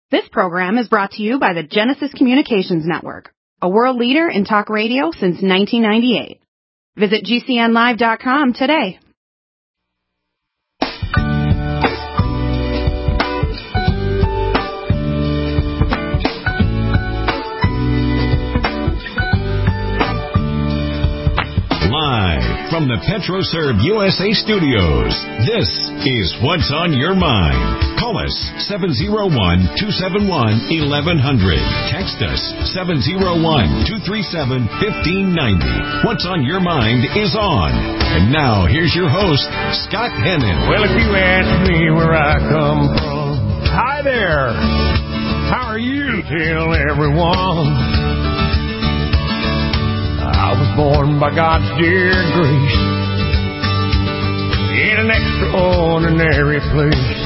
This program is brought to you by the Genesis Communications Network, a world leader in talk radio since 1998. Visit GCNlive.com today. Live from the PetroServe USA studios, this is What's on Your Mind. Call us 701-271-1100. Text us 701-237-1590. What's on Your Mind is on. And now, here's your host, Scott Hennon. Well, if you ask me where I come from, hi there. How are you? Tell everyone. I was born by God's dear grace in an extraordinary place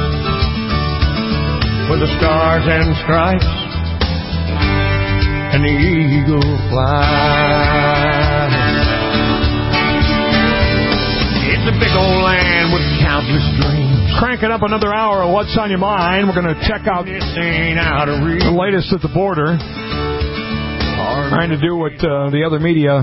where the stars and stripes and the eagle fly. It's a big old land with countless dreams. Cranking up another hour of What's on Your Mind. We're going to check out the latest at the border. Trying to do what the other media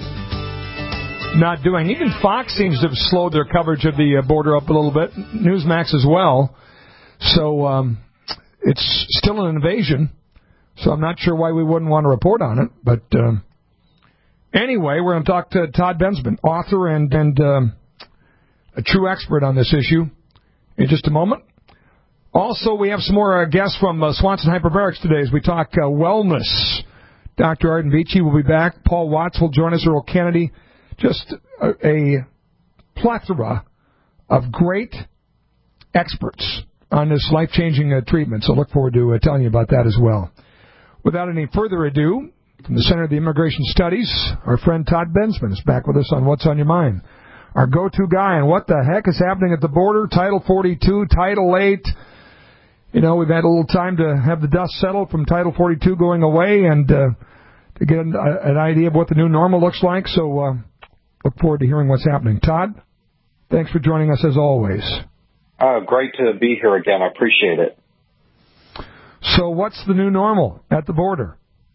not doing. Even Fox seems to have slowed their coverage of the border up a little bit. Newsmax as well. So it's still an invasion. So I'm not sure why we wouldn't want to report on it. But anyway, we're going to talk to Todd Bensman, author and a true expert on this issue in just a moment. Also, we have some more guests from Swanson Hyperbarics today as we talk wellness. Dr. Arden Vici will be back. Paul Watts will join us. Earl Kennedy. Just a plethora of great experts on this life-changing treatment. So look forward to telling you about that as well. Without any further ado, from the Center of the Immigration Studies, our friend Todd Bensman is back with us on What's on Your Mind. Our go-to guy on what the heck is happening at the border, Title 42, Title 8. You know, we've had a little time to have the dust settle from Title 42 going away and to get an idea of what the new normal looks like. So look forward to hearing what's happening. Todd, thanks for joining us as always. Great to be here again. I appreciate it. So what's the new normal at the border?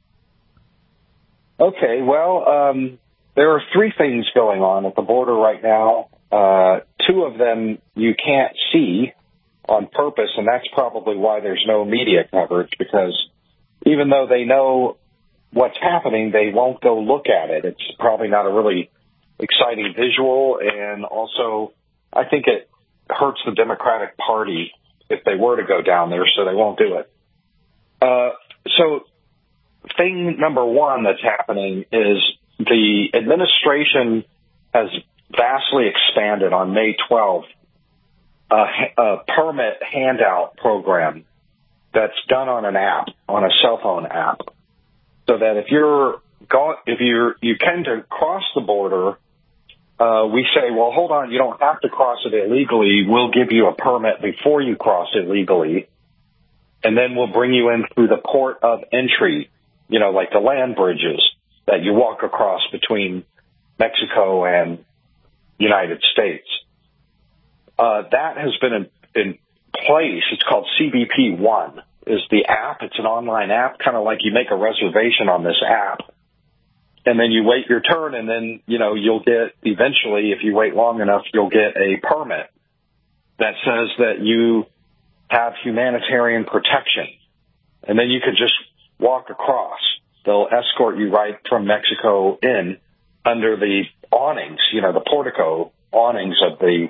Okay, well, there are three things going on at the border right now. Two of them you can't see on purpose, and that's probably why there's no media coverage, because even though they know what's happening, they won't go look at it. It's probably not a really exciting visual, and also I think it hurts the Democratic Party if they were to go down there, so they won't do it. So thing number one that's happening is the administration has vastly expanded on May 12th a permit handout program that's done on an app, on a cell phone app, so that if you tend to cross the border, we say, well, hold on, you don't have to cross it illegally. We'll give you a permit before you cross illegally, and then we'll bring you in through the port of entry, you know, like the land bridges that you walk across between Mexico and United States. That has been in place. It's called CBP One is the app. It's an online app, kind of like you make a reservation on this app, and then you wait your turn, and then, you know, you'll get, eventually, if you wait long enough, you'll get a permit that says that you have humanitarian protection, and then you could just walk across. They'll escort you right from Mexico in under the awnings, you know, the portico awnings of the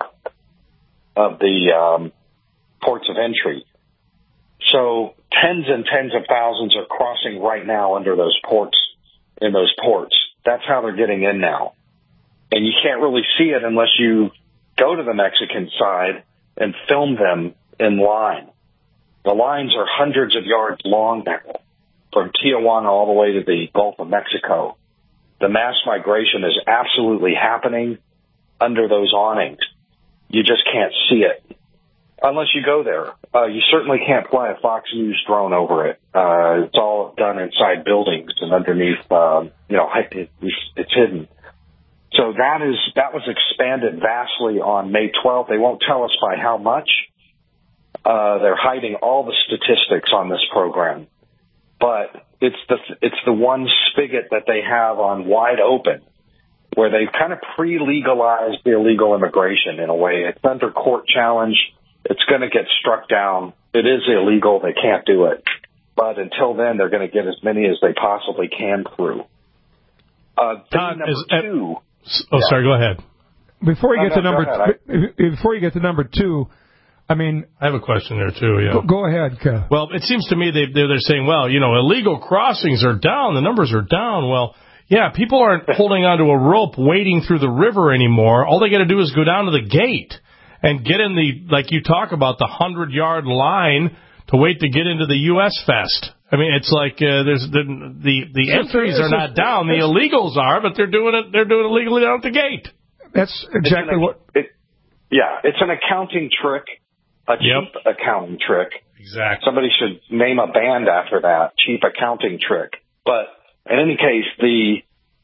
ports of entry. So tens and tens of thousands are crossing right now under those ports, in those ports. That's how they're getting in now. And you can't really see it unless you go to the Mexican side and film them in line. The lines are hundreds of yards long now, from Tijuana all the way to the Gulf of Mexico. The mass migration is absolutely happening under those awnings. You just can't see it unless you go there. You certainly can't fly a Fox News drone over it. It's all done inside buildings and underneath, it's hidden. So that was expanded vastly on May 12th. They won't tell us by how much, They're hiding all the statistics on this program, but it's the one spigot that they have on wide open, where they've kind of pre-legalized the illegal immigration in a way. It's under court challenge. It's going to get struck down. It is illegal. They can't do it. But until then, they're going to get as many as they possibly can through. Todd, two. Sorry, go ahead. Before you get to number two, I mean, I have a question there too. Yeah, go ahead, Kev. Well, it seems to me they're saying, well, illegal crossings are down. The numbers are down. Well, yeah, people aren't holding onto a rope wading through the river anymore. All they got to do is go down to the gate and get in like you talk about, the 100-yard line to wait to get into the U.S. Fest. I mean, it's like there's the entries are not down. The illegals are, but they're doing it illegally down at the gate. That's exactly it's an accounting trick, a cheap accounting trick. Exactly. Somebody should name a band after that, cheap accounting trick. But in any case, the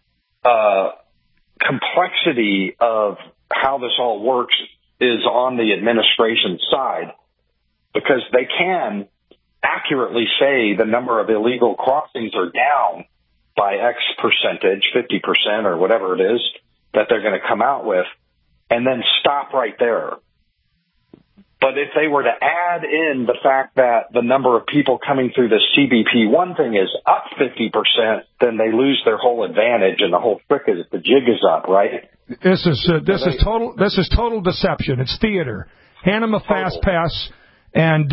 complexity of how this all works is on the administration side, because they can accurately say the number of illegal crossings are down by X percentage, 50% or whatever it is that they're going to come out with, and then stop right there. But if they were to add in the fact that the number of people coming through the CBP-1 thing is up 50%, then they lose their whole advantage, and the whole trick is the jig is up, right? This is total deception. It's theater. Hand them a fast pass and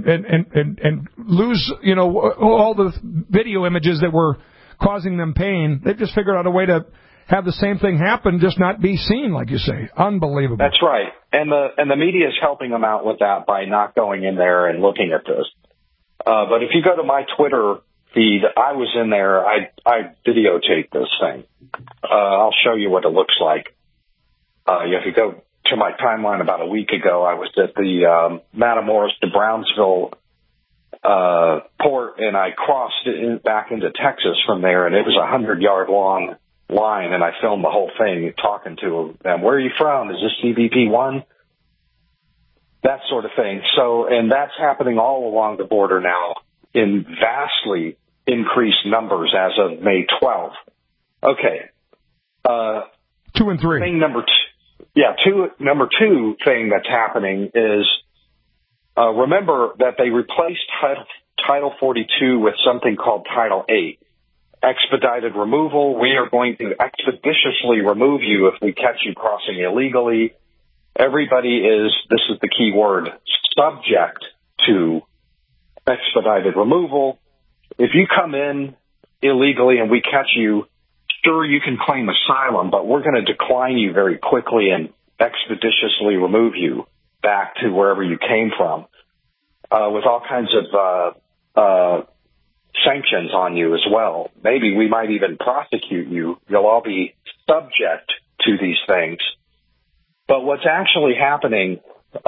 lose all the video images that were causing them pain. They've just figured out a way to have the same thing happen, just not be seen, like you say. Unbelievable. That's right. And the media is helping them out with that by not going in there and looking at this. But if you go to my Twitter feed, I was in there. I videotaped this thing. I'll show you what it looks like. If you go to my timeline about a week ago, I was at the Matamoros to Brownsville port, and I crossed back into Texas from there, and it was 100-yard long line, and I filmed the whole thing talking to them. Where are you from? Is this CBP-1? That sort of thing. So, and that's happening all along the border now in vastly increased numbers as of May 12th. Okay. 2 and 3. Thing number number two thing that's happening is, remember that they replaced Title 42 with something called Title 8. Expedited removal. We are going to expeditiously remove you if we catch you crossing illegally. Everybody is, this is the key word, subject to expedited removal. If you come in illegally and we catch you, sure, you can claim asylum, but we're going to decline you very quickly and expeditiously remove you back to wherever you came from, with all kinds of sanctions on you as well. Maybe we might even prosecute you. You'll all be subject to these things. But what's actually happening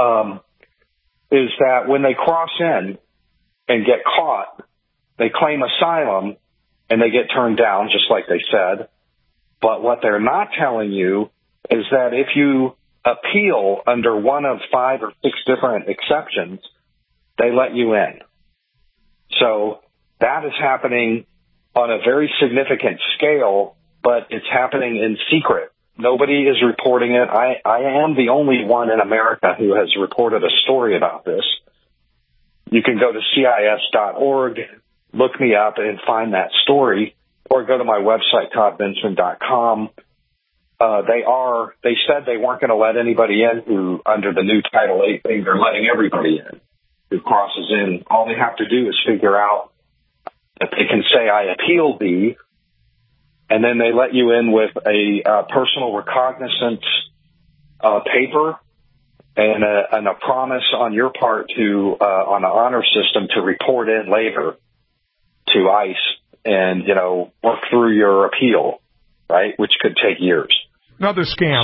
is that when they cross in and get caught, they claim asylum and they get turned down, just like they said. But what they're not telling you is that if you appeal under one of 5 or 6 different exceptions, they let you in. So that is happening on a very significant scale, but it's happening in secret. Nobody is reporting it. I am the only one in America who has reported a story about this. You can go to CIS.org, look me up and find that story, or go to my website, toddbenson.com. They said they weren't going to let anybody in who, under the new Title 8 thing, they're letting everybody in who crosses in. All they have to do is figure out that they can say, I appeal thee, and then they let you in with a personal recognizance paper and a promise on your part to, on the honor system, to report in later to ICE and, work through your appeal, right, which could take years. Another scam.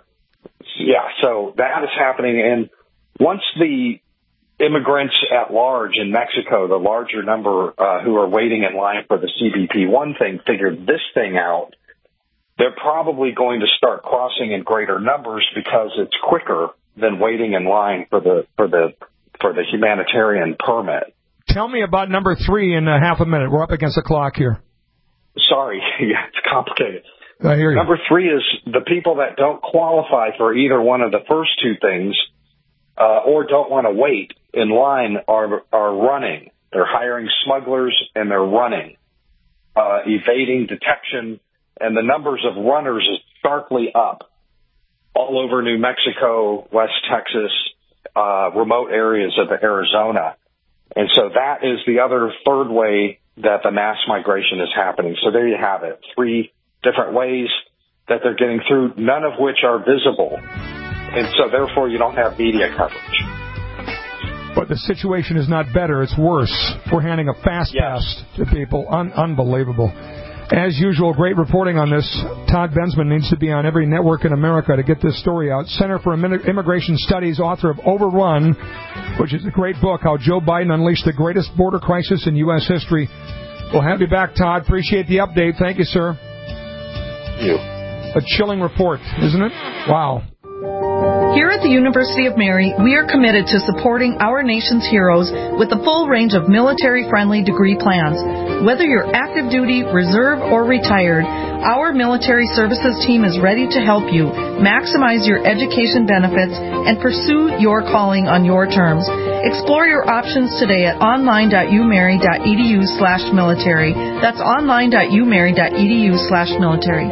So that is happening. And once the immigrants at large in Mexico, the larger number who are waiting in line for the CBP-1 thing, figured this thing out, they're probably going to start crossing in greater numbers because it's quicker than waiting in line for the for the humanitarian permit. Tell me about number 3 in half a minute. We're up against the clock here. Sorry, yeah, it's complicated. I hear you. Number 3 is the people that don't qualify for either one of the first two things or don't want to wait in line are running. They're hiring smugglers and they're running, evading detection, and the numbers of runners is starkly up all over New Mexico, West Texas, remote areas of Arizona. And so that is the other third way that the mass migration is happening. So there you have it, 3 different ways that they're getting through, none of which are visible. And so therefore you don't have media coverage. But the situation is not better, it's worse. We're handing a fast pass to people. Unbelievable. As usual, great reporting on this. Todd Bensman needs to be on every network in America to get this story out. Center for Immigration Studies, author of Overrun, which is a great book, How Joe Biden Unleashed the Greatest Border Crisis in U.S. History. We'll have you back, Todd. Appreciate the update. Thank you, sir. Thank you. A chilling report, isn't it? Wow. Here at the University of Mary, we are committed to supporting our nation's heroes with a full range of military-friendly degree plans. Whether you're active duty, reserve, or retired, our military services team is ready to help you maximize your education benefits and pursue your calling on your terms. Explore your options today at online.umary.edu/military. That's online.umary.edu/military.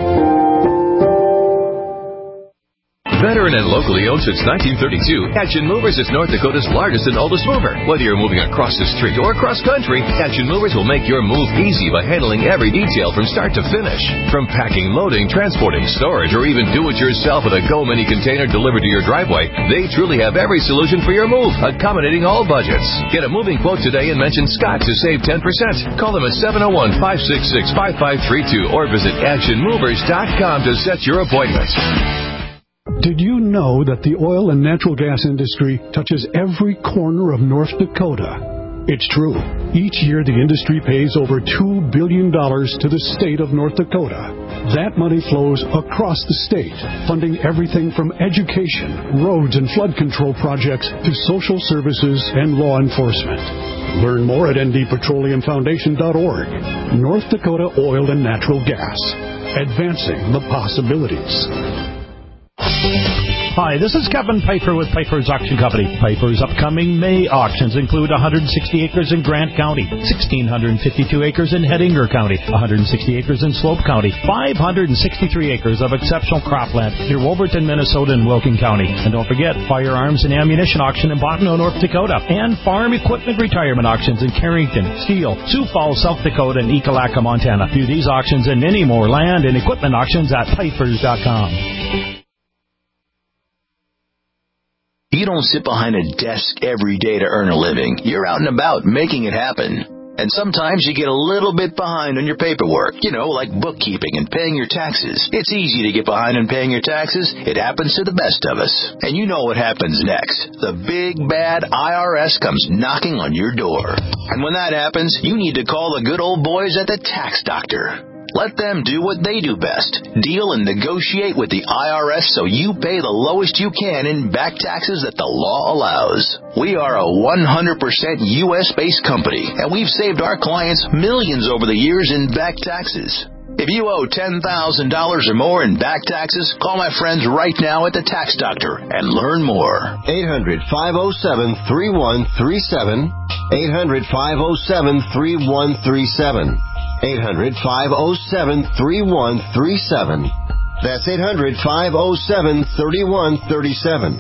Veteran and locally owned since 1932, Action Movers is North Dakota's largest and oldest mover. Whether you're moving across the street or across country, Action Movers will make your move easy by handling every detail from start to finish. From packing, loading, transporting, storage, or even do-it-yourself with a Go Mini container delivered to your driveway, they truly have every solution for your move, accommodating all budgets. Get a moving quote today and mention Scott to save 10%. Call them at 701-566-5532 or visit actionmovers.com to set your appointment. Did you know that the oil and natural gas industry touches every corner of North Dakota? It's true. Each year, the industry pays over $2 billion to the state of North Dakota. That money flows across the state, funding everything from education, roads and flood control projects to social services and law enforcement. Learn more at ndpetroleumfoundation.org. North Dakota Oil and Natural Gas. Advancing the possibilities. Hi, this is Kevin Piper with Piper's Auction Company. Piper's upcoming May auctions include 160 acres in Grant County, 1,652 acres in Hettinger County, 160 acres in Slope County, 563 acres of exceptional cropland near Wolverton, Minnesota, and Wilkin County. And don't forget, firearms and ammunition auction in Bottineau, North Dakota, and farm equipment retirement auctions in Carrington, Steele, Sioux Falls, South Dakota, and Ekalaka, Montana. View these auctions and many more land and equipment auctions at Pipers.com. You don't sit behind a desk every day to earn a living. You're out and about making it happen. And sometimes you get a little bit behind on your paperwork, like bookkeeping and paying your taxes. It's easy to get behind on paying your taxes. It happens to the best of us. And you know what happens next. The big, bad IRS comes knocking on your door. And when that happens, you need to call the good old boys at the Tax Doctor. Let them do what they do best. Deal and negotiate with the IRS so you pay the lowest you can in back taxes that the law allows. We are a 100% U.S.-based company, and we've saved our clients millions over the years in back taxes. If you owe $10,000 or more in back taxes, call my friends right now at the Tax Doctor and learn more. 800-507-3137. 800-507-3137. 800-507-3137. That's 800-507-3137.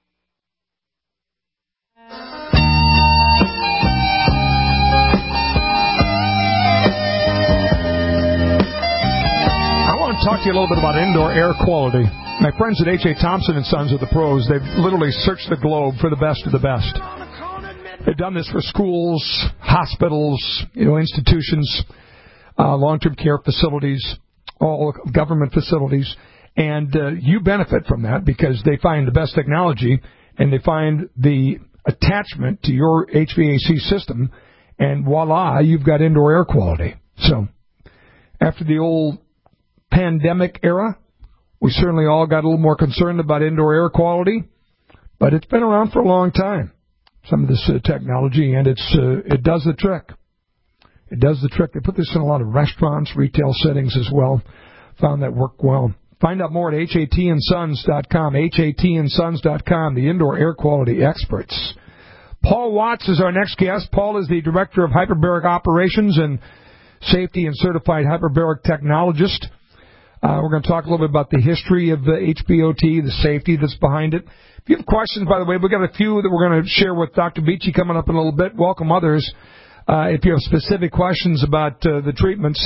I want to talk to you a little bit about indoor air quality. My friends at H.A. Thompson & Sons are the pros. They've literally searched the globe for the best of the best. They've done this for schools, hospitals, institutions, long-term care facilities, all government facilities, and you benefit from that because they find the best technology and they find the attachment to your HVAC system, and voila, you've got indoor air quality. So after the old pandemic era, we certainly all got a little more concerned about indoor air quality, but it's been around for a long time. some of this technology, and it does the trick. It does the trick. They put this in a lot of restaurants, retail settings as well. Found that work well. Find out more at HATandsons.com, HATandsons.com, the indoor air quality experts. Paul Watts is our next guest. Paul is the Director of Hyperbaric Operations and Safety and Certified Hyperbaric Technologist. We're going to talk a little bit about the history of the HBOT, the safety that's behind it. If you have questions, by the way, we've got a few that we're going to share with Dr. Beachy coming up in a little bit. Welcome others. If you have specific questions about the treatment,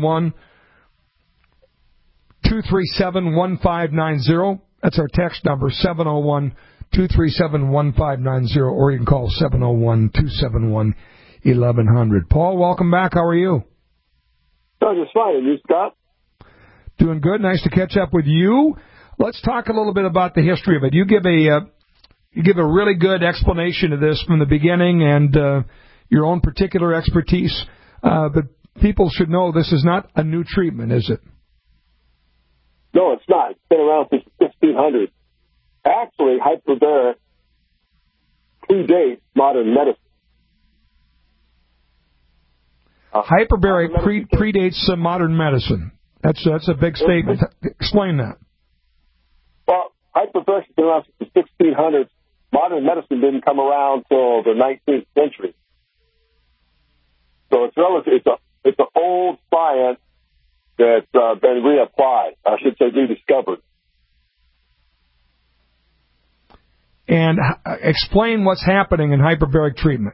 701-237-1590. That's our text number, 701-237-1590, or you can call 701-271-1100. Paul, welcome back. How are you? I'm just fine. And you, Scott? Doing good. Nice to catch up with you. Let's talk a little bit about the history of it. You give a really good explanation of this from the beginning and your own particular expertise, but people should know this is not a new treatment, is it? No, it's not. It's been around since 1600. Actually, hyperbaric predates modern medicine. Hyperbaric predates modern medicine. That's a big statement. Explain that. Well, hyperbaric has been around since the 1600s. Modern medicine didn't come around till the 19th century. So it's relative. It's an old science that's been reapplied. I should say rediscovered. And explain what's happening in hyperbaric treatment.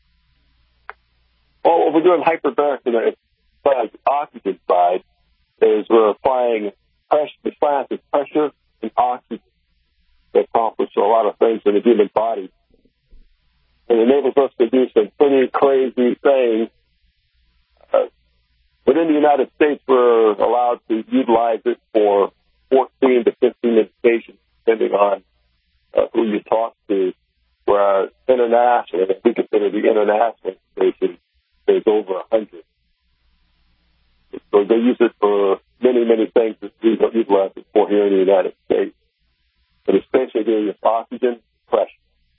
Well, what we're doing hyperbaric in the oxygen side is we're applying pressure, the science is pressure and oxygen that accomplish a lot of things in the human body. It enables us to do some pretty crazy things. Within the United States, we're allowed to utilize it for 14 to 15 indications, depending on who you talk to. Whereas internationally, if we consider the international station, there's over 100. So they use it for many, many things that we don't utilize it for here in the United States. But essentially, there is oxygen, pressure.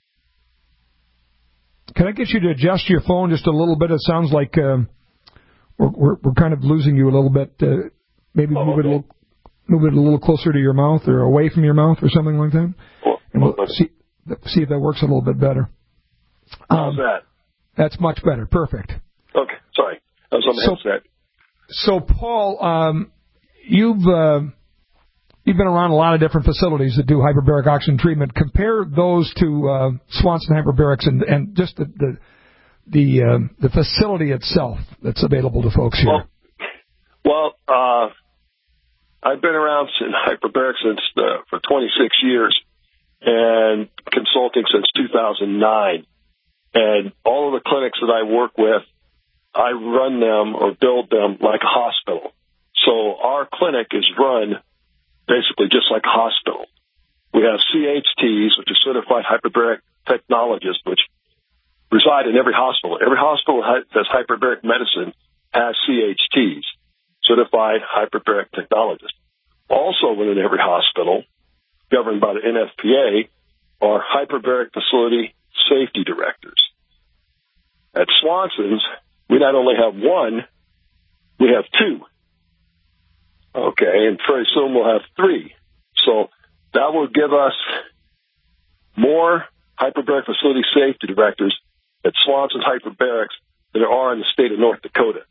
Can I get you to adjust your phone just a little bit? It sounds like we're kind of losing you a little bit. Maybe move it a little closer to your mouth or away from your mouth or something like that. And we'll see if that works a little bit better. How's that? That's much better. Perfect. Okay, sorry. I was on the headset. So, Paul, you've been around a lot of different facilities that do hyperbaric oxygen treatment. Compare those to Swanson Hyperbarics and just the facility itself that's available to folks here. Well, I've been around in hyperbarics for 26 years and consulting since 2009. And all of the clinics that I work with, I run them or build them like a hospital. So our clinic is run basically just like a hospital. We have CHTs, which are certified hyperbaric technologists, which reside in every hospital. Every hospital that has hyperbaric medicine has CHTs, certified hyperbaric technologists. Also within every hospital, governed by the NFPA, are hyperbaric facility safety directors. At Swanson's, we not only have one, we have two. Okay, and pretty soon we'll have three. So that will give us more hyperbaric facility safety directors at Swanson's Hyperbarics than there are in the state of North Dakota.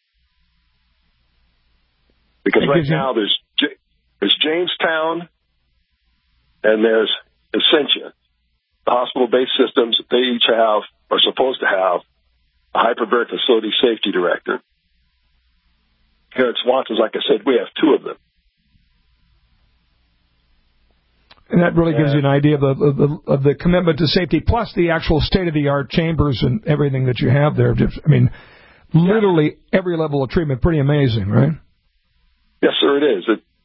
Because right now there's Jamestown and there's Ascension, the hospital-based systems that they each have, are supposed to have, a hyperbaric facility safety director. Here at Swanson's, like I said, we have two of them. And that really gives you an idea of the commitment to safety, plus the actual state-of-the-art chambers and everything that you have there. I mean, literally every level of treatment. Pretty amazing, right? Yes, sir, it is.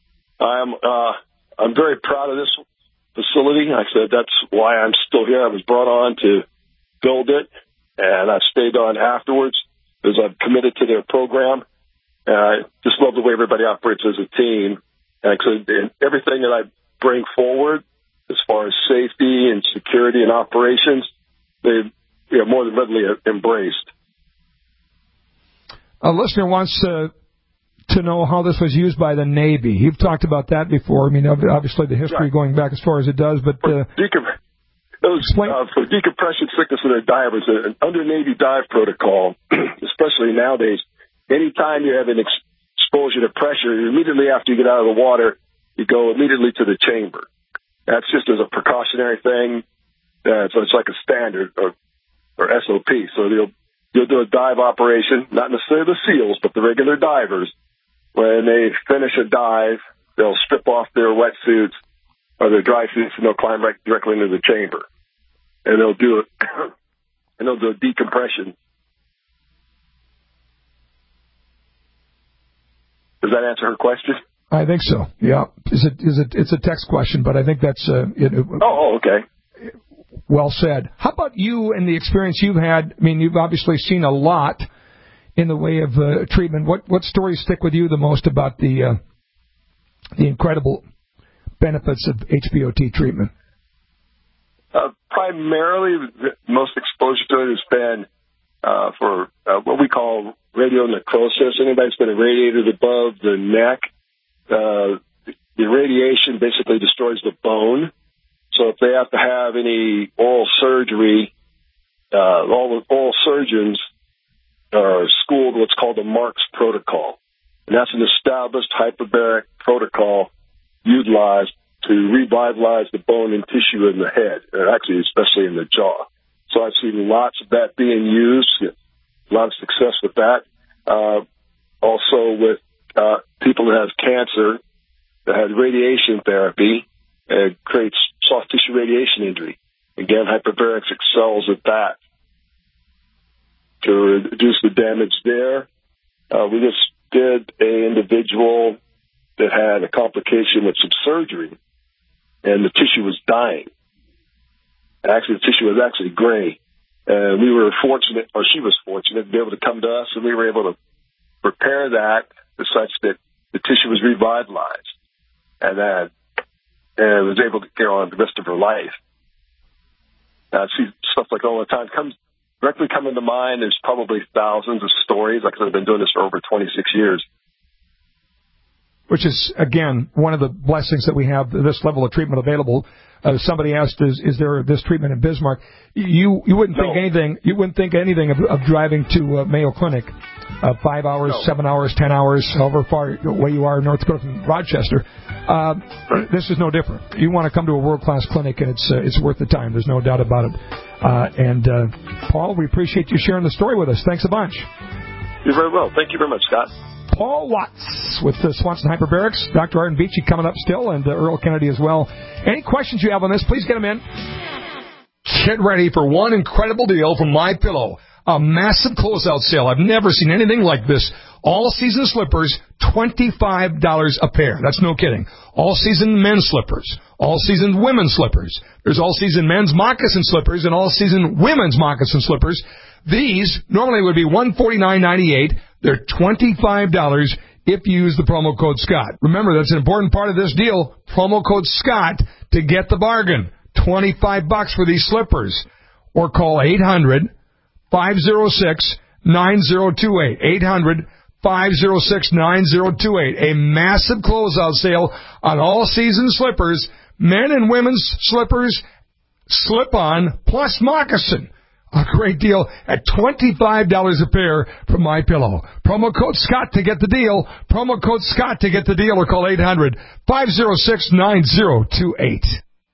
I'm very proud of this facility. Like I said, that's why I'm still here. I was brought on to build it, and I've stayed on afterwards because I'm committed to their program. And I just love the way everybody operates as a team. And everything that I bring forward as far as safety and security and operations they've more than readily embraced. A listener wants to know how this was used by the Navy. You've talked about that before. I mean, obviously the history going back as far as it does, but for decompression sickness in their divers, under Navy dive protocol, especially nowadays, anytime you have an exposure to pressure, immediately after you get out of the water, you go immediately to the chamber. That's just as a precautionary thing. So it's like a standard or SOP. So you'll do a dive operation, not necessarily the SEALs, but the regular divers. When they finish a dive, they'll strip off their wetsuits or their dry suits, and they'll climb right directly into the chamber. And they'll do a decompression. Does that answer her question? I think so. Yeah. It's a text question, but I think that's okay. Well said. How about you and the experience you've had? I mean, you've obviously seen a lot in the way of treatment. What stories stick with you the most about the incredible benefits of HBOT treatment? Primarily, the most exposure to it has been for what we call radionecrosis. Anybody that's been irradiated above the neck, the radiation basically destroys the bone. So if they have to have any oral surgery, all the oral surgeons are schooled what's called the Marks protocol. And that's an established hyperbaric protocol utilized to revitalize the bone and tissue in the head, and actually especially in the jaw. So I've seen lots of that being used, a lot of success with that. Also with people that have cancer that had radiation therapy, it creates soft tissue radiation injury. Again, hyperbarics excels at that to reduce the damage there. We just did an individual that had a complication with some surgery, and the tissue was dying. Actually, the tissue was actually gray. And we were fortunate, or she was fortunate, to be able to come to us, and we were able to repair that such that the tissue was revitalized. And was able to carry on the rest of her life. I see stuff like all the time. Directly coming to mind, there's probably thousands of stories. Like I said, I've been doing this for over 26 years. Which is, again, one of the blessings that we have, this level of treatment available. Somebody asked, is there this treatment in Bismarck? You wouldn't think anything. You wouldn't think anything of driving to Mayo Clinic, 5 hours, 7 hours, 10 hours, however far away you are in North Dakota from Rochester. This is no different. You want to come to a world-class clinic, and it's worth the time. There's no doubt about it. Paul, we appreciate you sharing the story with us. Thanks a bunch. You're very well. Thank you very much, Scott. Paul Watts with the Swanson Hyperbarics. Dr. Arden Beachy coming up still, and Earl Kennedy as well. Any questions you have on this, please get them in. Get ready for one incredible deal from MyPillow. A massive closeout sale. I've never seen anything like this. All-season slippers, $25 a pair. That's no kidding. All-season men's slippers. All-season women's slippers. There's all-season men's moccasin slippers and all-season women's moccasin slippers. These normally would be $149.98. They're $25 if you use the promo code Scott. Remember, that's an important part of this deal. Promo code Scott to get the bargain. $25 for these slippers. Or call 800-506-9028. 800-506-9028. A massive closeout sale on all-season slippers, men and women's slippers, slip-on, plus moccasin. A great deal at $25 a pair from MyPillow. Promo code Scott to get the deal. Promo code Scott to get the deal, or call 800-506-9028.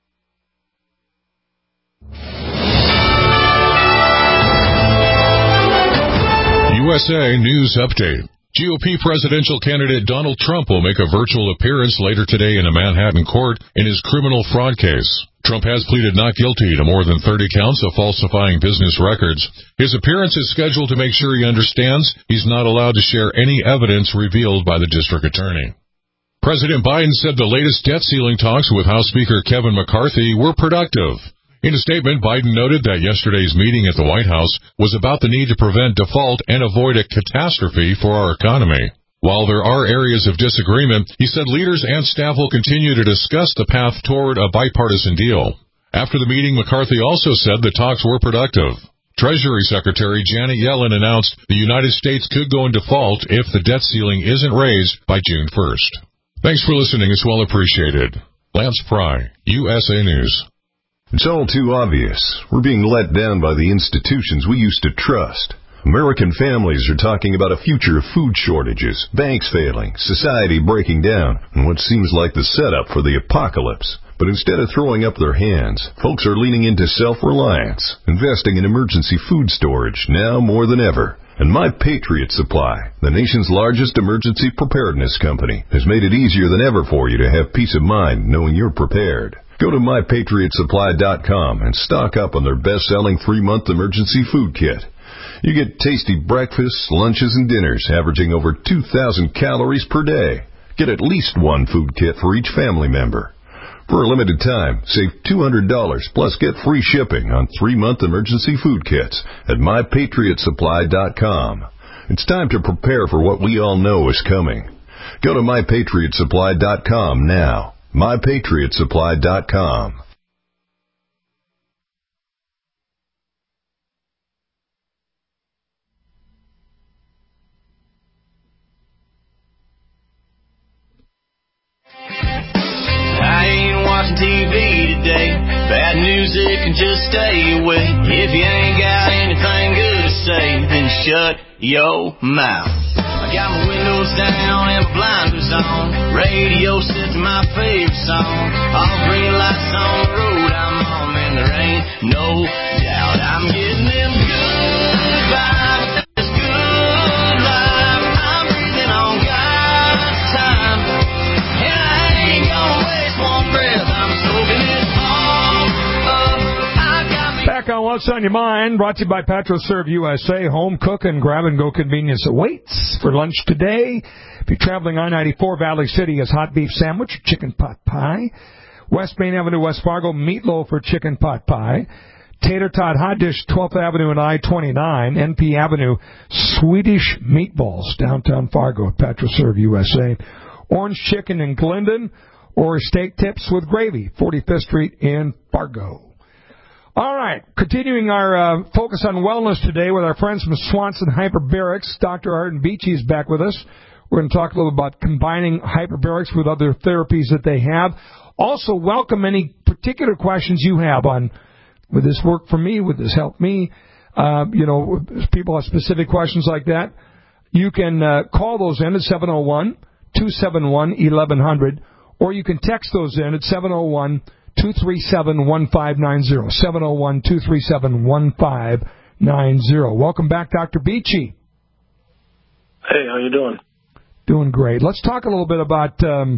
USA News Update. GOP presidential candidate Donald Trump will make a virtual appearance later today in a Manhattan court in his criminal fraud case. Trump has pleaded not guilty to more than 30 counts of falsifying business records. His appearance is scheduled to make sure he understands he's not allowed to share any evidence revealed by the district attorney. President Biden said the latest debt ceiling talks with House Speaker Kevin McCarthy were productive. In a statement, Biden noted that yesterday's meeting at the White House was about the need to prevent default and avoid a catastrophe for our economy. While there are areas of disagreement, he said leaders and staff will continue to discuss the path toward a bipartisan deal. After the meeting, McCarthy also said the talks were productive. Treasury Secretary Janet Yellen announced the United States could go in default if the debt ceiling isn't raised by June 1st. Thanks for listening. It's well appreciated. Lance Pry, USA News. It's all too obvious. We're being let down by the institutions we used to trust. American families are talking about a future of food shortages, banks failing, society breaking down, and what seems like the setup for the apocalypse. But instead of throwing up their hands, folks are leaning into self-reliance, investing in emergency food storage now more than ever. And My Patriot Supply, the nation's largest emergency preparedness company, has made it easier than ever for you to have peace of mind knowing you're prepared. Go to MyPatriotSupply.com and stock up on their best-selling 3-month emergency food kit. You get tasty breakfasts, lunches, and dinners averaging over 2,000 calories per day. Get at least one food kit for each family member. For a limited time, save $200 plus get free shipping on 3-month emergency food kits at MyPatriotSupply.com. It's time to prepare for what we all know is coming. Go to MyPatriotSupply.com now. MyPatriotSupply.com. TV today. Bad news, it can just stay away. If you ain't got anything good to say, then shut your mouth. I got my windows down and my blinders on. Radio set to my favorite song. All green lights on the road I'm on, and there ain't no doubt I'm getting them good vibes. This good life I'm breathing on God's time, and I ain't gonna waste one breath. Back on What's on Your Mind, brought to you by PetroServe USA. Home cook and grab-and-go convenience awaits for lunch today. If you're traveling I-94, Valley City has hot beef sandwich, chicken pot pie. West Main Avenue, West Fargo, meatloaf or chicken pot pie. Tater tot hot dish, 12th Avenue and I-29. NP Avenue, Swedish meatballs, downtown Fargo at PetroServe USA. Orange chicken in Glendon, or steak tips with gravy, 45th Street in Fargo. All right, continuing our focus on wellness today with our friends from Swanson Hyperbarics. Dr. Arden Beachy is back with us. We're going to talk a little about combining hyperbarics with other therapies that they have. Also, welcome any particular questions you have on, would this work for me? Would this help me? If people have specific questions like that, you can call those in at 701-271-1100, or you can text those in at 701-237-1590. 701-237-1590. Welcome back, Dr. Beachy. Hey, how you doing? Doing great. Let's talk a little bit about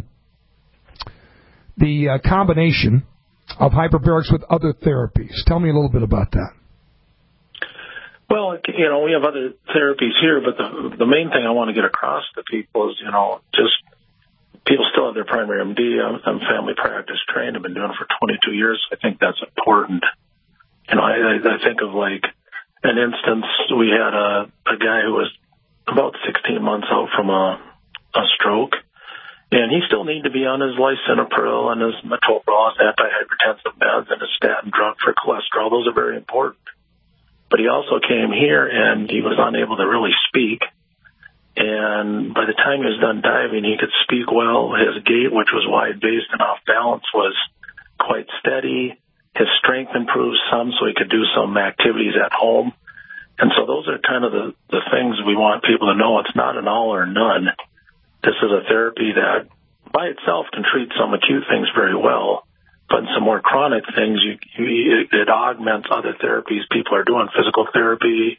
the combination of hyperbarics with other therapies. Tell me a little bit about that. Well, we have other therapies here, but the main thing I want to get across to people is, just people still have their primary MD. I'm family practice trained. I've been doing it for 22 years. I think that's important. I think of like an instance. We had a guy who was about 16 months out from a stroke, and he still needed to be on his lisinopril and his metoprolol, his antihypertensive meds, and his statin drug for cholesterol. Those are very important. But he also came here, and he was unable to really speak. And by the time he was done diving, he could speak well. His gait, which was wide-based and off balance, was quite steady. His strength improved some, so he could do some activities at home. And so those are kind of the things we want people to know. It's not an all or none. This is a therapy that by itself can treat some acute things very well, but in some more chronic things, it augments other therapies people are doing, physical therapy,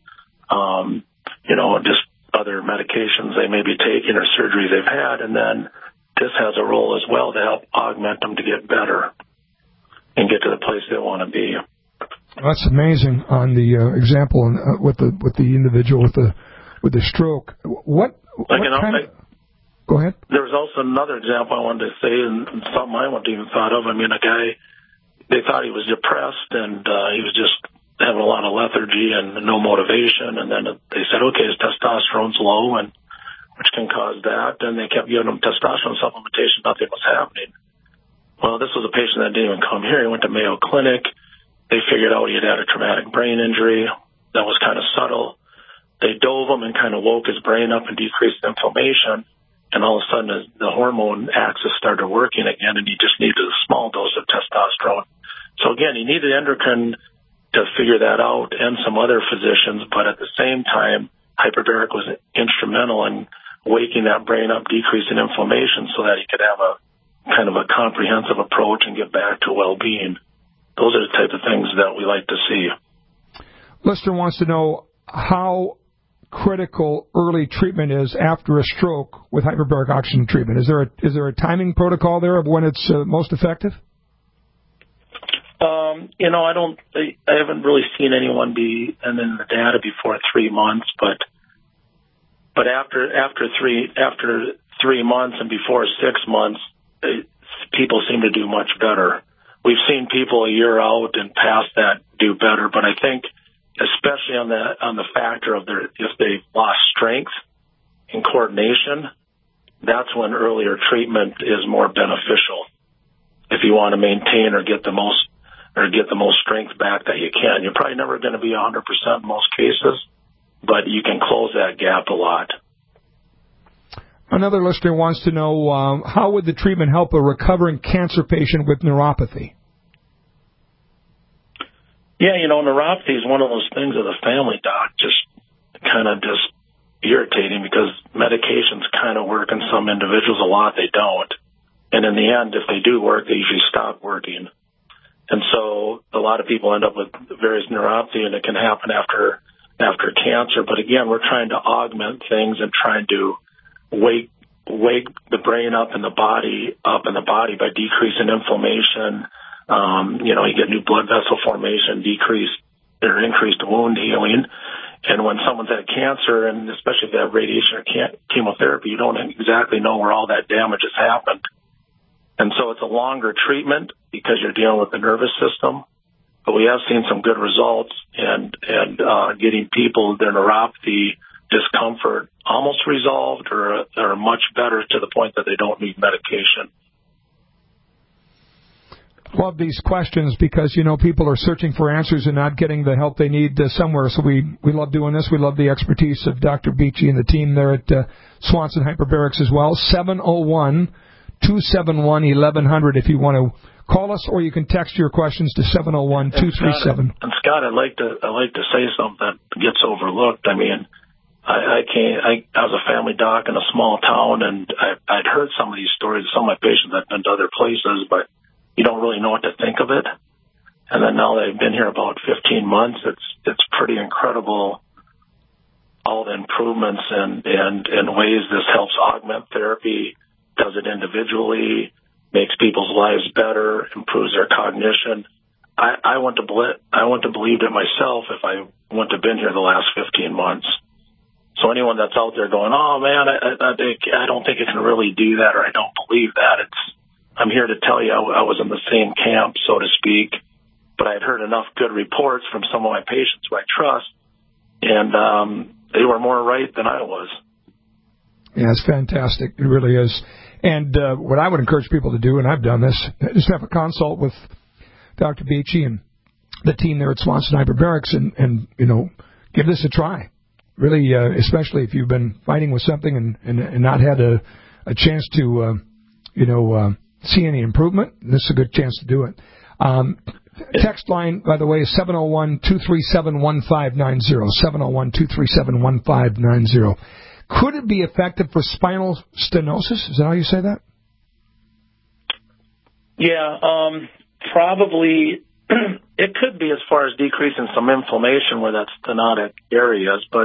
just other medications they may be taking or surgery they've had, and then this has a role as well to help augment them to get better and get to the place they want to be. That's amazing on the example with the individual with the stroke. Go ahead. There was also another example I wanted to say, and something I wouldn't even thought of. I mean, a guy, they thought he was depressed, and he was just having a lot of lethargy and no motivation, and then they said, okay, his testosterone's low, and which can cause that, and they kept giving him testosterone supplementation. Nothing was happening. Well, this was a patient that didn't even come here. He went to Mayo Clinic. They figured out he had a traumatic brain injury that was kind of subtle. They dove him and kind of woke his brain up and decreased inflammation. And all of a sudden, the hormone axis started working again, and he just needed a small dose of testosterone. So again, he needed endocrine to figure that out, and some other physicians. But at the same time, hyperbaric was instrumental in waking that brain up, decreasing inflammation, so that he could have a kind of a comprehensive approach and get back to well-being. Those are the type of things that we like to see. Listener wants to know how critical early treatment is after a stroke with hyperbaric oxygen treatment. Is there a timing protocol there of when it's most effective? I haven't really seen anyone be in the data before 3 months, but after 3 months and before 6 months, people seem to do much better. We've seen people a year out and past that do better, but I think especially on the factor of if they've lost strength and coordination, that's when earlier treatment is more beneficial. If you want to maintain or get the most strength back that you can, you're probably never going to be 100% in most cases, but you can close that gap a lot. Another listener wants to know how would the treatment help a recovering cancer patient with neuropathy? Yeah, neuropathy is one of those things that a family doc just irritating, because medications kind of work in some individuals, a lot they don't. And in the end, if they do work, they usually stop working. And so a lot of people end up with various neuropathy, and it can happen after cancer. But again, we're trying to augment things and trying to wake the brain up in the body by decreasing inflammation. You get new blood vessel formation, increased wound healing. And when someone's had cancer, and especially if they have radiation or chemotherapy, you don't exactly know where all that damage has happened. And so it's a longer treatment because you're dealing with the nervous system. But we have seen some good results and getting people their neuropathy discomfort almost resolved or much better to the point that they don't need medication. Love these questions because, people are searching for answers and not getting the help they need somewhere. So we love doing this. We love the expertise of Dr. Beachy and the team there at Swanson Hyperbarics as well. 701-271-1100 if you want to call us, or you can text your questions to 701-237. And Scott, I'd like to say something that gets overlooked. I mean, I was a family doc in a small town, and I'd heard some of these stories. Some of my patients had been to other places, but you don't really know what to think of it. And then now that I've been here about 15 months, it's pretty incredible, all the improvements and ways this helps augment therapy, does it individually, makes people's lives better, improves their cognition. I wouldn't have believed it myself if I wouldn't have been here the last 15 months. So anyone that's out there going, oh man, I don't think it can really do that, or I don't believe that, I'm here to tell you I was in the same camp, so to speak, but I'd heard enough good reports from some of my patients who I trust, and they were more right than I was. Yeah, it's fantastic. It really is. And what I would encourage people to do, and I've done this, is have a consult with Dr. Beachy and the team there at Swanson Hyperbarics and give this a try. Really, especially if you've been fighting with something and not had a chance to, see any improvement, this is a good chance to do it. Text line, by the way, is 701-237-1590, 701-237-1590. Could it be effective for spinal stenosis? Is that how you say that? Yeah, probably. It could be as far as decreasing some inflammation where that's stenotic areas, but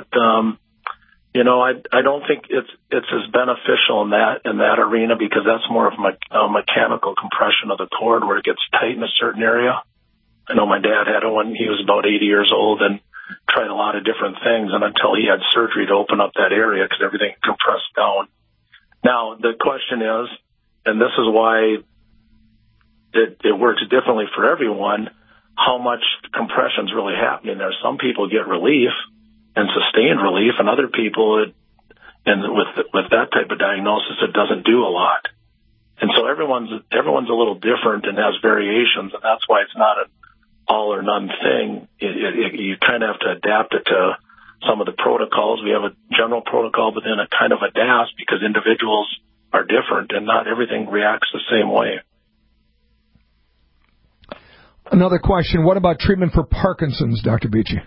I don't think it's as beneficial in that arena, because that's more of a mechanical compression of the cord where it gets tight in a certain area. I know my dad had it when he was about 80 years old and tried a lot of different things, and until he had surgery to open up that area because everything compressed down. Now, the question is, and this is why it works differently for everyone, how much compression is really happening there. Some people get relief and sustained relief, and other people, with that type of diagnosis, it doesn't do a lot. And so everyone's a little different and has variations, and that's why it's not an all or none thing. You kind of have to adapt it to some of the protocols. We have a general protocol, but then it kind of adapts because individuals are different and not everything reacts the same way. Another question, what about treatment for Parkinson's, Dr. Beachy?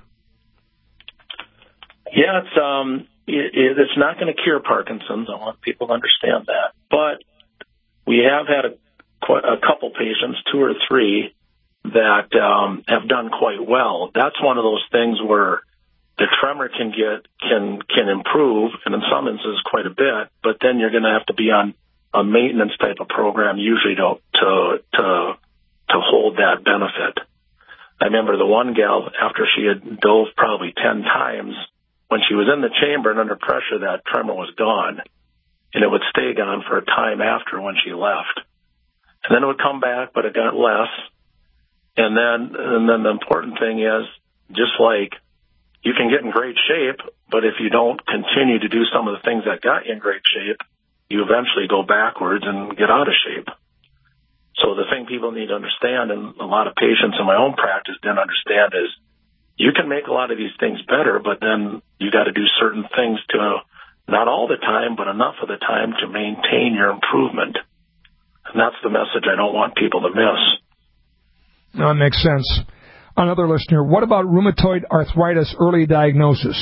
Yeah, it's not going to cure Parkinson's. I want people to understand that. But we have had a couple patients, 2 or 3, that have done quite well. That's one of those things where the tremor can improve, and in some instances quite a bit, but then you're going to have to be on a maintenance type of program usually to hold that benefit. I remember the one gal, after she had dove probably 10 times, when she was in the chamber and under pressure, that tremor was gone, and it would stay gone for a time after when she left. And then it would come back, but it got less. And then the important thing is, just like you can get in great shape, but if you don't continue to do some of the things that got you in great shape, you eventually go backwards and get out of shape. So the thing people need to understand, and a lot of patients in my own practice didn't understand, is you can make a lot of these things better, but then you got to do certain things to, not all the time, but enough of the time to maintain your improvement. And that's the message I don't want people to miss. No, that makes sense. Another listener, what about rheumatoid arthritis early diagnosis?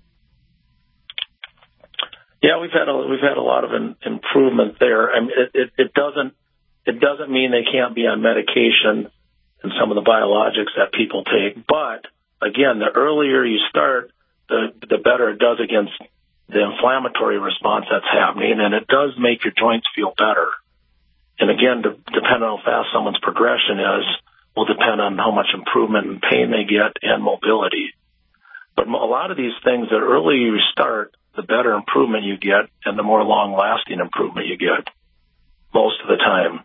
Yeah, we've had a lot of improvement there. I mean, it doesn't mean they can't be on medication and some of the biologics that people take, but again, the earlier you start, the better it does against the inflammatory response that's happening, and it does make your joints feel better. And again, depending on how fast someone's progression is, will depend on how much improvement and pain they get and mobility. But a lot of these things, the earlier you start, the better improvement you get and the more long-lasting improvement you get most of the time.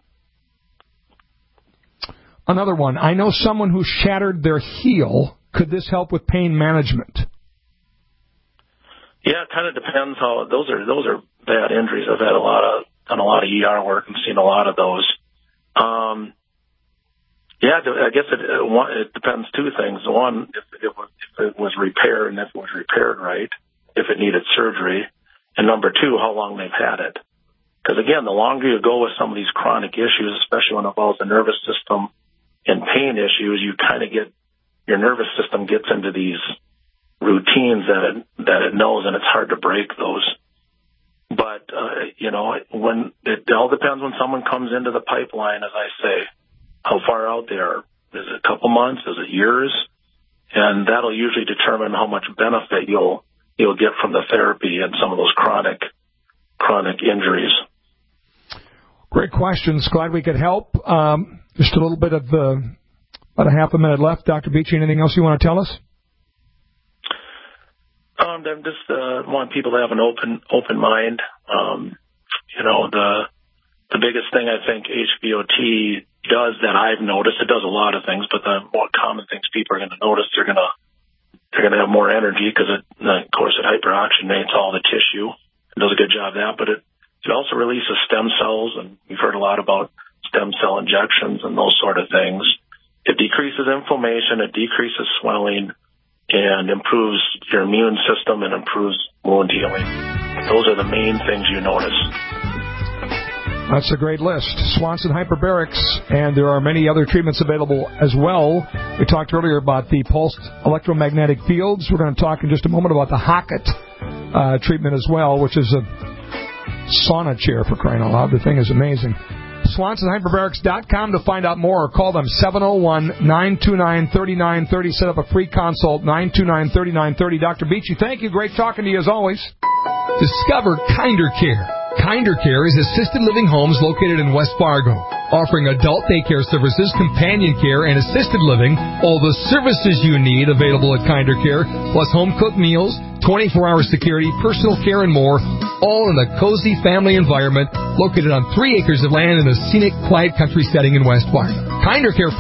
Another one, I know someone who shattered their heel. Could this help with pain management? Yeah, it kind of depends how those are bad injuries. I've had done a lot of ER work and seen a lot of those. Yeah, I guess it depends two things. One, if it was repaired and if it was repaired right, if it needed surgery, and number two, how long they've had it. Because again, the longer you go with some of these chronic issues, especially when it involves the nervous system and pain issues, you kind of get, your nervous system gets into these routines that it knows, and it's hard to break those. But, when it all depends when someone comes into the pipeline, as I say, how far out they are. Is it a couple months? Is it years? And that'll usually determine how much benefit you'll get from the therapy and some of those chronic injuries. Great questions. Glad we could help. Just a little bit of about a half a minute left. Dr. Beachy, anything else you want to tell us? I just want people to have an open mind. The biggest thing I think HBOT does that I've noticed, it does a lot of things, but the more common things people are going to notice, they're going to have more energy because of course it hyperoxygenates all the tissue. It does a good job of that, but it also releases stem cells, and we've heard a lot about stem cell injections and those sort of things. It decreases inflammation, it decreases swelling, and improves your immune system and improves wound healing. Those are the main things you notice. That's a great list. Swanson Hyperbarics, and there are many other treatments available as well. We talked earlier about the pulsed electromagnetic fields. We're going to talk in just a moment about the Hockett treatment as well, which is a sauna chair, for crying out loud. The thing is amazing. SwansonHyperbarics.com to find out more, or call them 701-929-3930. Set up a free consult, 929-3930. Dr. Beachy, thank you. Great talking to you as always. Discover Kinder Care. Kinder Care is assisted living homes located in West Fargo, offering adult daycare services, companion care, and assisted living. All the services you need available at Kinder Care, plus home-cooked meals, 24-hour security, personal care, and more, all in a cozy family environment located on 3 acres of land in a scenic, quiet country setting in West Fargo.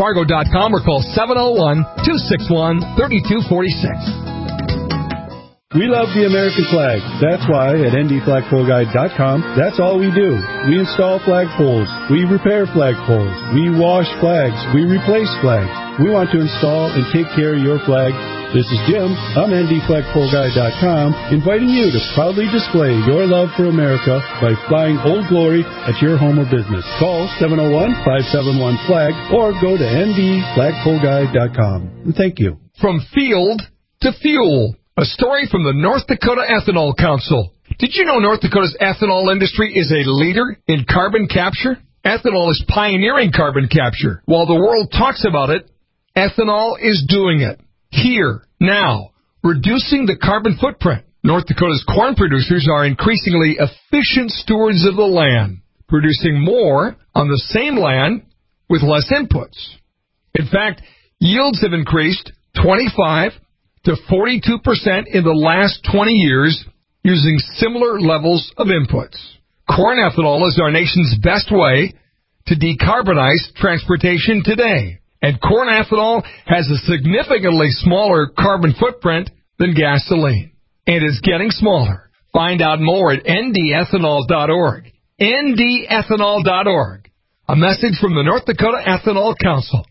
KinderCareFargo.com or call 701-261-3246. We love the American flag. That's why at ndflagpoleguide.com, that's all we do. We install flagpoles. We repair flagpoles. We wash flags. We replace flags. We want to install and take care of your flag. This is Jim. I'm ndflagpoleguide.com, inviting you to proudly display your love for America by flying Old Glory at your home or business. Call 701-571-FLAG or go to ndflagpoleguide.com. And thank you. From field to fuel. A story from the North Dakota Ethanol Council. Did you know North Dakota's ethanol industry is a leader in carbon capture? Ethanol is pioneering carbon capture. While the world talks about it, ethanol is doing it. Here, now, reducing the carbon footprint. North Dakota's corn producers are increasingly efficient stewards of the land, producing more on the same land with less inputs. In fact, yields have increased 25 to 42% in the last 20 years using similar levels of inputs. Corn ethanol is our nation's best way to decarbonize transportation today. And corn ethanol has a significantly smaller carbon footprint than gasoline. And it's getting smaller. Find out more at ndethanol.org. ndethanol.org. A message from the North Dakota Ethanol Council.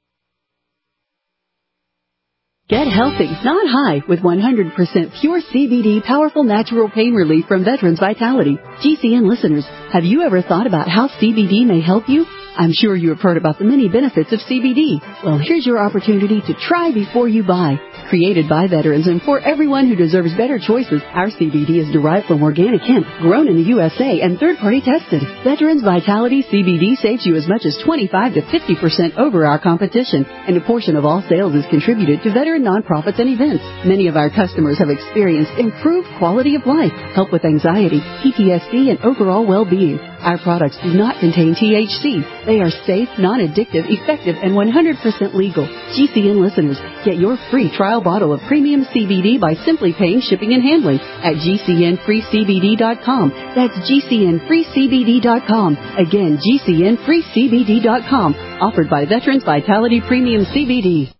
Get healthy, not high, with 100% pure CBD powerful natural pain relief from Veterans Vitality. GCN listeners, have you ever thought about how CBD may help you? I'm sure you have heard about the many benefits of CBD. Well, here's your opportunity to try before you buy. Created by veterans and for everyone who deserves better choices, our CBD is derived from organic hemp, grown in the USA, and third-party tested. Veterans Vitality CBD saves you as much as 25 to 50% over our competition, and a portion of all sales is contributed to veteran nonprofits and events. Many of our customers have experienced improved quality of life, help with anxiety, PTSD, and overall well-being. Our products do not contain THC. They are safe, non-addictive, effective, and 100% legal. GCN listeners, get your free trial bottle of premium CBD by simply paying shipping and handling at GCNFreeCBD.com. That's GCNFreeCBD.com. Again, GCNFreeCBD.com. Offered by Veterans Vitality Premium CBD.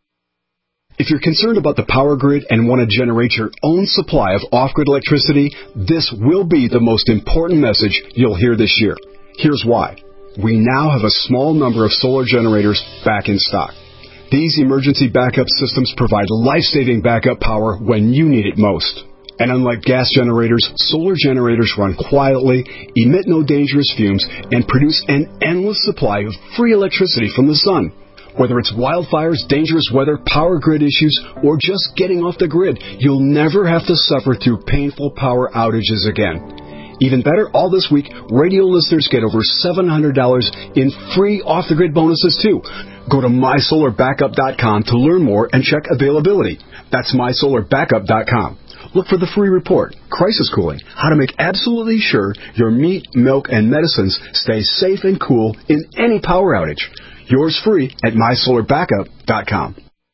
If you're concerned about the power grid and want to generate your own supply of off-grid electricity, this will be the most important message you'll hear this year. Here's why. We now have a small number of solar generators back in stock. These emergency backup systems provide life-saving backup power when you need it most. And unlike gas generators, solar generators run quietly, emit no dangerous fumes, and produce an endless supply of free electricity from the sun. Whether it's wildfires, dangerous weather, power grid issues, or just getting off the grid, you'll never have to suffer through painful power outages again. Even better, all this week, radio listeners get over $700 in free off-the-grid bonuses, too. Go to mysolarbackup.com to learn more and check availability. That's mysolarbackup.com. Look for the free report, Crisis Cooling, how to make absolutely sure your meat, milk, and medicines stay safe and cool in any power outage. Yours free at mysolarbackup.com.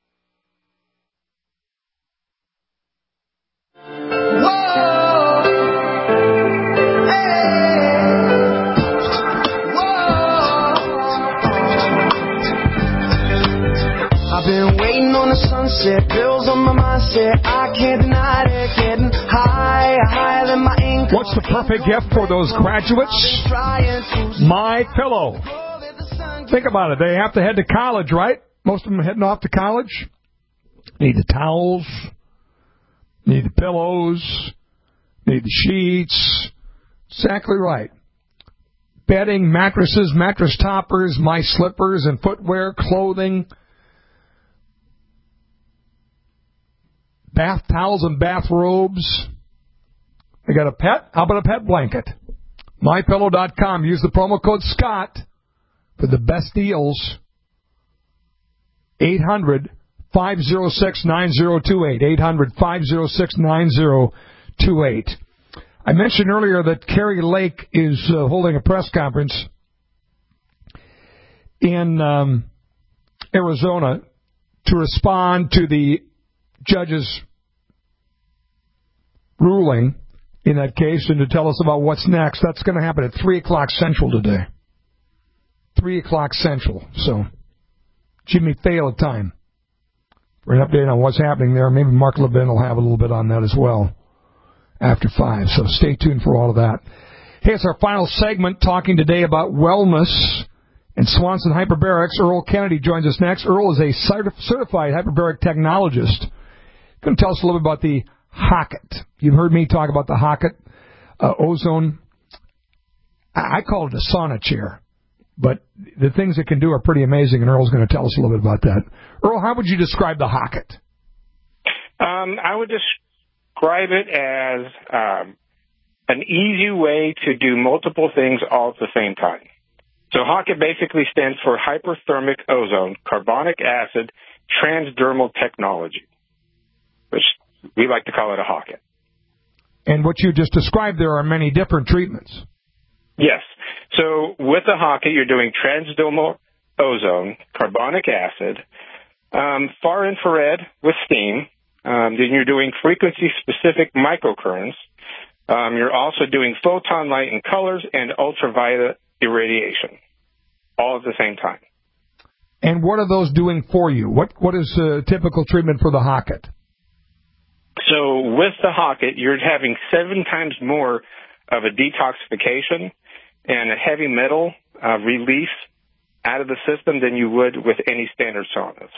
I've been waiting on the sunset, bills on my mindset, I can't deny it, getting higher than my income. What's the perfect gift for those graduates? My Pillow. Think about it. They have to head to college, right? Most of them are heading off to college. Need the towels, need the pillows, need the sheets. Exactly right. Bedding, mattresses, mattress toppers, my slippers and footwear, clothing, bath towels and bathrobes. They got a pet? How about a pet blanket? MyPillow.com. Use the promo code SCOTT for the best deals. 800-506-9028. 800-506-9028. I mentioned earlier that Kari Lake is holding a press conference in Arizona to respond to the judge's ruling in that case and to tell us about what's next. That's going to happen at 3 o'clock Central today. 3 o'clock Central. So, Jimmy Fallon time. for an update on what's happening there. Maybe Mark Levin will have a little bit on that as well after 5. So stay tuned for all of that. Hey, it's our final segment talking today about wellness and Swanson Hyperbarics. Earl Kennedy joins us next. Earl is a certified hyperbaric technologist. He's going to tell us a little bit about the Hocket. You've heard me talk about the Hocket ozone. I call it a sauna chair, but the things it can do are pretty amazing, and Earl's going to tell us a little bit about that. Earl, how would you describe the Hocket? I would describe it as an easy way to do multiple things all at the same time. So Hocket basically stands for Hyperthermic Ozone Carbonic Acid Transdermal Technology, which we like to call it a Hocket. And what you just described, there are many different treatments. Yes. So with the Hocket, you're doing transdermal ozone, carbonic acid, far infrared with steam. Then you're doing frequency-specific microcurrents. You're also doing photon light and colors and ultraviolet irradiation, all at the same time. And what are those doing for you? What is a typical treatment for the Hocket? So with the Hocket, you're having 7 times more of a detoxification and a heavy metal release out of the system than you would with any standard saunas.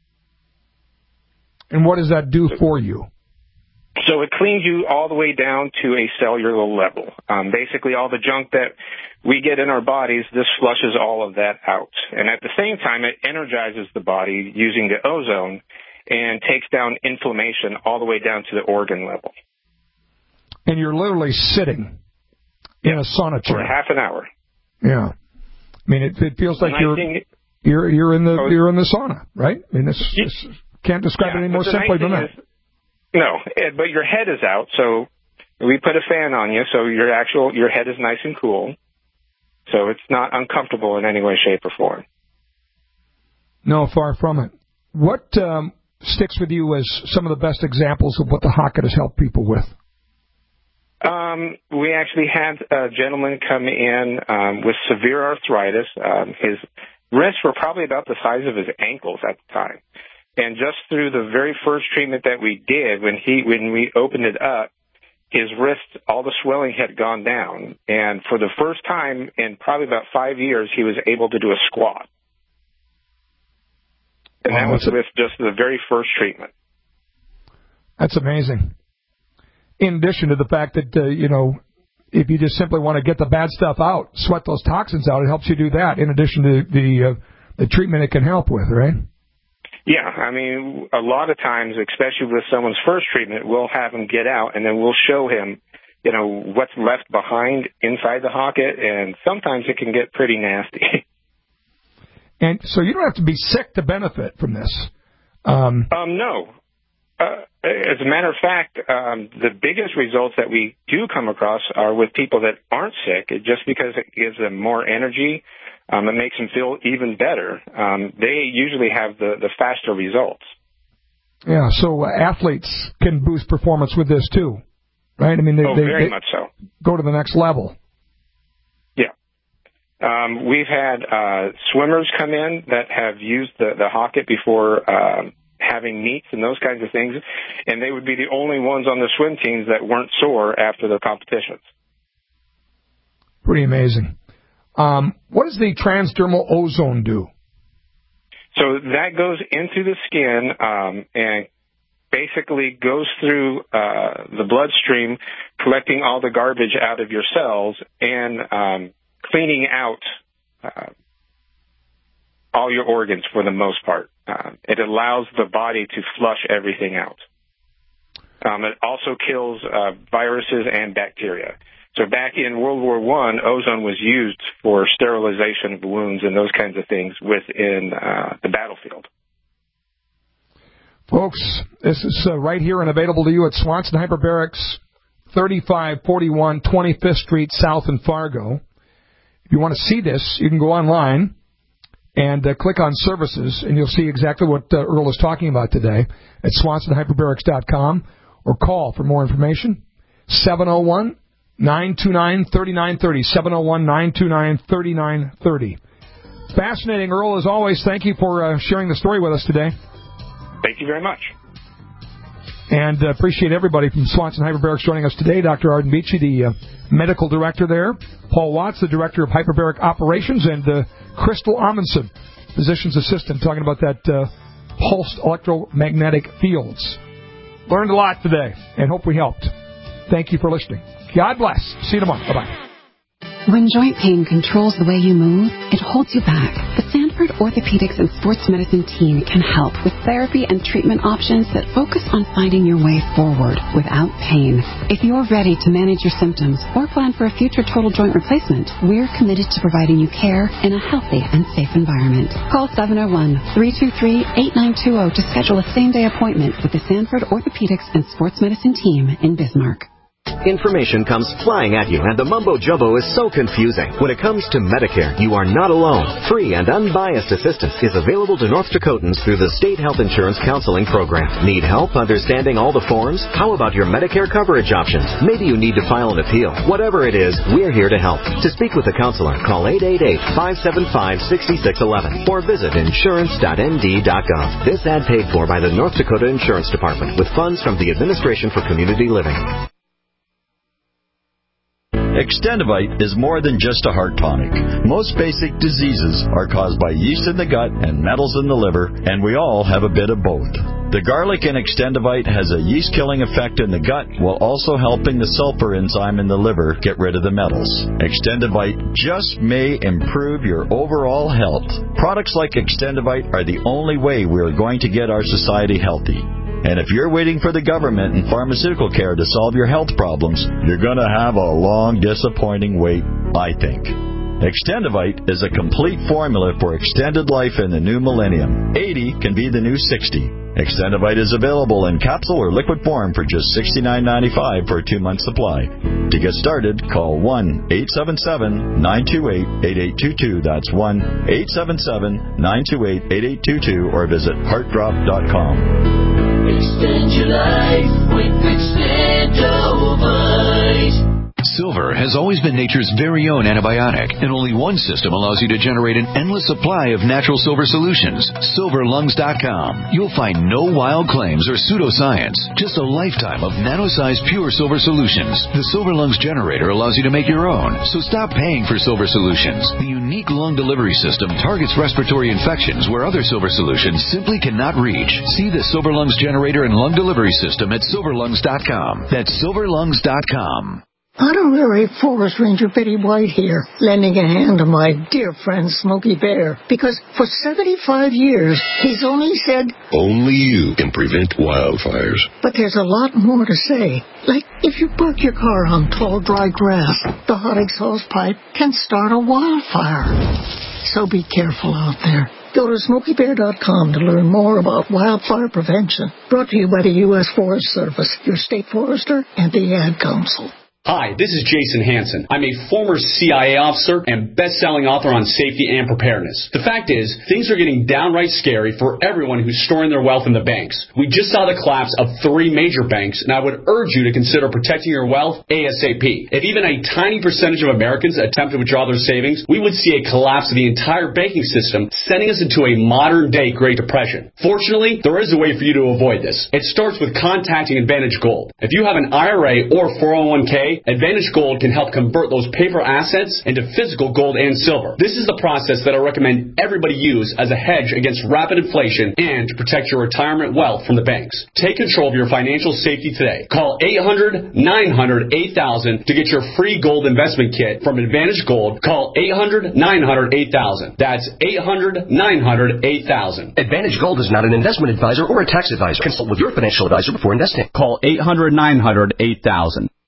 And what does that do for you? So it cleans you all the way down to a cellular level. Basically, all the junk that we get in our bodies, this flushes all of that out. And at the same time, it energizes the body using the ozone and takes down inflammation all the way down to the organ level. And you're literally sitting in a sauna chair for half an hour. Yeah, I mean it feels like you're in the sauna, right? I mean, this can't describe it any more simply than that. No, but your head is out, so we put a fan on you, so your head is nice and cool, so it's not uncomfortable in any way, shape, or form. No, far from it. What sticks with you as some of the best examples of what the Hocket has helped people with? We actually had a gentleman come in with severe arthritis. His wrists were probably about the size of his ankles at the time. And just through the very first treatment that we did, when we opened it up, his wrist, all the swelling had gone down. And for the first time in probably about 5 years, he was able to do a squat. And that was with just the very first treatment. That's amazing. In addition to the fact that, if you just simply want to get the bad stuff out, sweat those toxins out, it helps you do that, in addition to the treatment it can help with, right? Yeah, I mean, a lot of times, especially with someone's first treatment, we'll have him get out, and then we'll show him, what's left behind inside the Hocket, and sometimes it can get pretty nasty. And so you don't have to be sick to benefit from this. No. As a matter of fact, the biggest results that we do come across are with people that aren't sick, just because it gives them more energy. It makes them feel even better. They usually have the faster results. Yeah, so athletes can boost performance with this too, right? I mean, they very much so. Go to the next level. Yeah. We've had swimmers come in that have used the Hocket before having meets and those kinds of things, and they would be the only ones on the swim teams that weren't sore after their competitions. Pretty amazing. What does the transdermal ozone do? So that goes into the skin and basically goes through the bloodstream, collecting all the garbage out of your cells and cleaning out all your organs for the most part. It allows the body to flush everything out. It also kills viruses and bacteria. So back in World War I, ozone was used for sterilization of wounds and those kinds of things within the battlefield. Folks, this is right here and available to you at Swanson Hyperbarics, 3541 25th Street South in Fargo. If you want to see this, you can go online and click on services, and you'll see exactly what Earl is talking about today at SwansonHyperbarics.com, or call for more information, 701-929-3930, 701-929-3930. Fascinating, Earl, as always. Thank you for sharing the story with us today. Thank you very much. And appreciate everybody from Swanson Hyperbarics joining us today. Dr. Arden Beachy, the medical director there. Paul Watts, the director of hyperbaric operations. And Crystal Amundsen, physician's assistant, talking about that pulsed electromagnetic fields. Learned a lot today and hope we helped. Thank you for listening. God bless. See you tomorrow. Bye-bye. When joint pain controls the way you move, it holds you back. The Sanford Orthopedics and Sports Medicine team can help with therapy and treatment options that focus on finding your way forward without pain. If you're ready to manage your symptoms or plan for a future total joint replacement, we're committed to providing you care in a healthy and safe environment. Call 701-323-8920 to schedule a same-day appointment with the Sanford Orthopedics and Sports Medicine team in Bismarck. Information comes flying at you, and the mumbo-jumbo is so confusing. When it comes to Medicare, you are not alone. Free and unbiased assistance is available to North Dakotans through the State Health Insurance Counseling Program. Need help understanding all the forms? How about your Medicare coverage options? Maybe you need to file an appeal. Whatever it is, we're here to help. To speak with a counselor, call 888-575-6611 or visit insurance.nd.gov. This ad paid for by the North Dakota Insurance Department with funds from the Administration for Community Living. Extendivite is more than just a heart tonic. Most basic diseases are caused by yeast in the gut and metals in the liver, and we all have a bit of both. The garlic in Extendivite has a yeast-killing effect in the gut while also helping the sulfur enzyme in the liver get rid of the metals. Extendivite just may improve your overall health. Products like Extendivite are the only way we are going to get our society healthy. And if you're waiting for the government and pharmaceutical care to solve your health problems, you're going to have a long, disappointing wait, I think. Extendivite is a complete formula for extended life in the new millennium. 80 can be the new 60. Extendivite is available in capsule or liquid form for just $69.95 for a 2-month supply. To get started, call 1-877-928-8822. That's 1-877-928-8822 or visit heartdrop.com. Extend your life with Extendovite. Silver has always been nature's very own antibiotic, and only one system allows you to generate an endless supply of natural silver solutions. SilverLungs.com. You'll find no wild claims or pseudoscience, just a lifetime of nano-sized pure silver solutions. The Silver Lungs generator allows you to make your own, so stop paying for silver solutions. The unique lung delivery system targets respiratory infections where other silver solutions simply cannot reach. See the Silver Lungs generator and lung delivery system at SilverLungs.com. That's SilverLungs.com. Honorary Forest Ranger Betty White here, lending a hand to my dear friend Smokey Bear, because for 75 years, he's only said, only you can prevent wildfires. But there's a lot more to say. Like, if you park your car on tall, dry grass, the hot exhaust pipe can start a wildfire. So be careful out there. Go to SmokeyBear.com to learn more about wildfire prevention. Brought to you by the U.S. Forest Service, your state forester, and the Ad Council. Hi, this is Jason Hansen. I'm a former CIA officer and best-selling author on safety and preparedness. The fact is, things are getting downright scary for everyone who's storing their wealth in the banks. We just saw the collapse of 3 major banks, and I would urge you to consider protecting your wealth ASAP. If even a tiny percentage of Americans attempt to withdraw their savings, we would see a collapse of the entire banking system, sending us into a modern-day Great Depression. Fortunately, there is a way for you to avoid this. It starts with contacting Advantage Gold. If you have an IRA or 401k, Advantage Gold can help convert those paper assets into physical gold and silver. This is the process that I recommend everybody use as a hedge against rapid inflation and to protect your retirement wealth from the banks. Take control of your financial safety today. Call 800-900-8000 to get your free gold investment kit from Advantage Gold. Call 800-900-8000. That's 800-900-8000. Advantage Gold is not an investment advisor or a tax advisor. Consult with your financial advisor before investing. Call 800-900-8000.